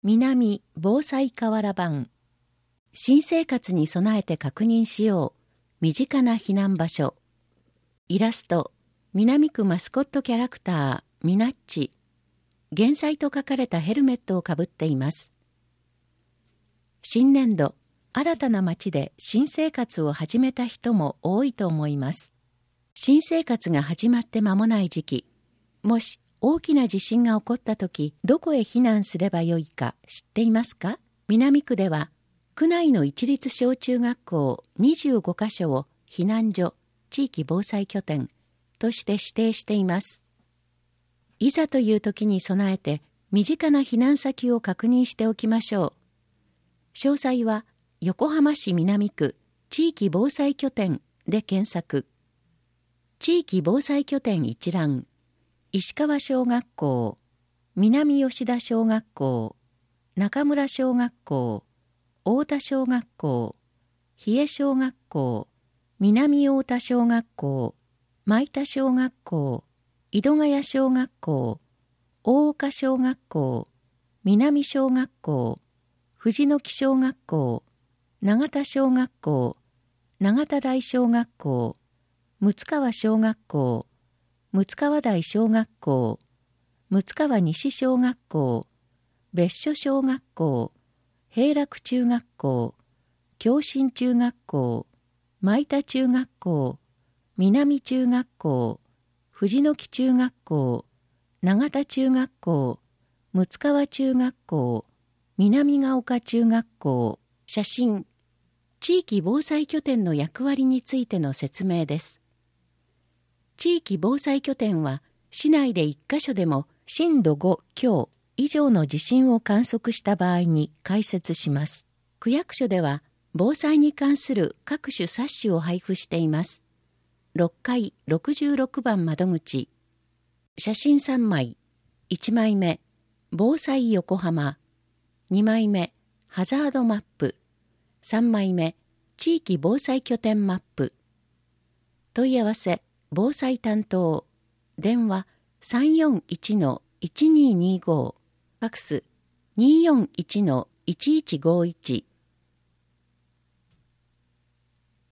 南防災瓦版。新生活に備えて確認しよう。身近な避難場所。イラスト、南区マスコットキャラクター、ミナッチ。減災と書かれたヘルメットをかぶっています。新年度、新たな街で新生活を始めた人も多いと思います。新生活が始まって間もない時期、もし大きな地震が起こったとき、どこへ避難すればよいか知っていますか？南区では、区内の一律小中学校25カ所を避難所、地域防災拠点として指定しています。いざという時に備えて、身近な避難先を確認しておきましょう。詳細は、横浜市南区地域防災拠点で検索。地域防災拠点一覧。石川小学校、南吉田小学校、中村小学校、太田小学校、比叡小学校、南太田小学校、舞田小学校、井戸ヶ谷小学校、大岡小学校、南小学校、藤の木小学校、永田小学校、永田大小学校、睦川小学校、睦川台小学校、睦川西小学校、別所小学校、平楽中学校、共進中学校、舞田中学校、南中学校、藤の木中学校、永田中学校、睦川中学校、南ヶ丘中学校。写真。地域防災拠点の役割についての説明です。地域防災拠点は、市内で1カ所でも震度5強以上の地震を観測した場合に開設します。区役所では、防災に関する各種冊子を配布しています。6階66番窓口。写真3枚。1枚目、防災横浜。2枚目、ハザードマップ。3枚目、地域防災拠点マップ。問い合わせ、防災担当。電話 341-1225。ファクス 241-1151。